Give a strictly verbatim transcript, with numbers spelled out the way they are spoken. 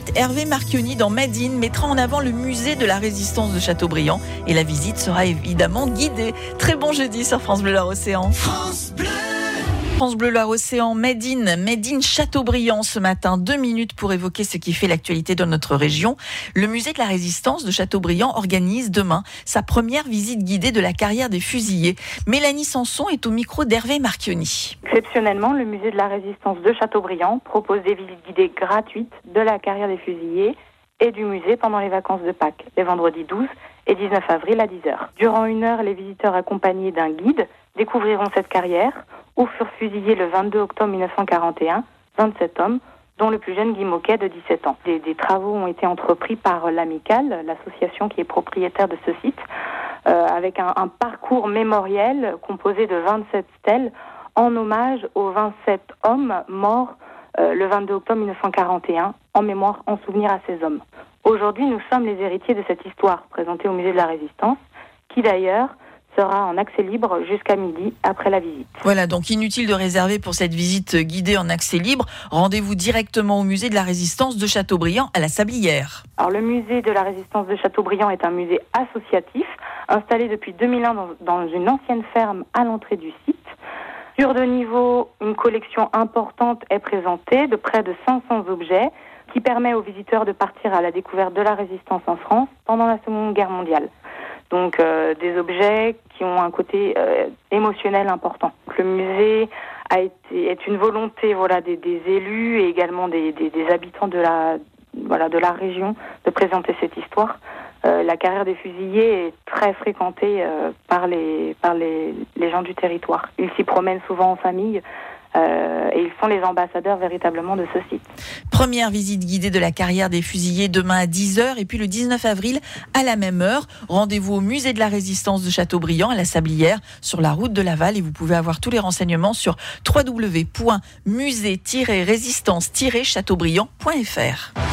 Hervé Marchionni dans Made in mettra en avant le musée de la Résistance de Châteaubriand et la visite sera évidemment guidée. Très bon jeudi sur France Bleu Loire-Océan. France Bleu France Bleu Loire-Océan, Made in, Made in Châteaubriand ce matin. Deux minutes pour évoquer ce qui fait l'actualité dans notre région. Le musée de la Résistance de Châteaubriand organise demain sa première visite guidée de la carrière des fusillés. Mélanie Sanson est au micro d'Hervé Marchionni. Exceptionnellement, le musée de la Résistance de Châteaubriand propose des visites guidées gratuites de la carrière des fusillés et du musée pendant les vacances de Pâques, les vendredis douze et dix-neuf avril à dix heures. Durant une heure, les visiteurs accompagnés d'un guide découvriront cette carrière où furent fusillés le vingt-deux octobre mille neuf cent quarante et un vingt-sept hommes, dont le plus jeune Guy Moquet de dix-sept ans. Des, des travaux ont été entrepris par l'Amicale, l'association qui est propriétaire de ce site, euh, avec un, un parcours mémoriel composé de vingt-sept stèles en hommage aux vingt-sept hommes morts euh, le vingt-deux octobre mille neuf cent quarante et un, en mémoire, en souvenir à ces hommes. Aujourd'hui, nous sommes les héritiers de cette histoire présentée au musée de la Résistance, qui d'ailleurs sera en accès libre jusqu'à midi après la visite. Voilà, donc inutile de réserver pour cette visite guidée en accès libre. Rendez-vous directement au musée de la Résistance de Châteaubriand à la Sablière. Alors le musée de la Résistance de Châteaubriand est un musée associatif installé depuis deux mille un dans, dans une ancienne ferme à l'entrée du site. Sur deux niveaux, une collection importante est présentée de près de cinq cents objets qui permet aux visiteurs de partir à la découverte de la résistance en France pendant la Seconde Guerre mondiale. Donc euh, des objets qui ont un côté euh, émotionnel important. Donc, le musée a été est une volonté voilà des, des élus et également des, des, des habitants de la voilà de la région de présenter cette histoire. Euh, la carrière des fusillés est très fréquentée euh, par les par les, les gens du territoire. Ils s'y promènent souvent en famille. Euh, et ils sont les ambassadeurs véritablement de ce site. Première visite guidée de la carrière des fusillés demain à dix heures et puis le dix-neuf avril à la même heure. Rendez-vous au musée de la Résistance de Châteaubriand à la Sablière sur la route de Laval et vous pouvez avoir tous les renseignements sur w w w point musée tiret résistance tiret châteaubriand point f r.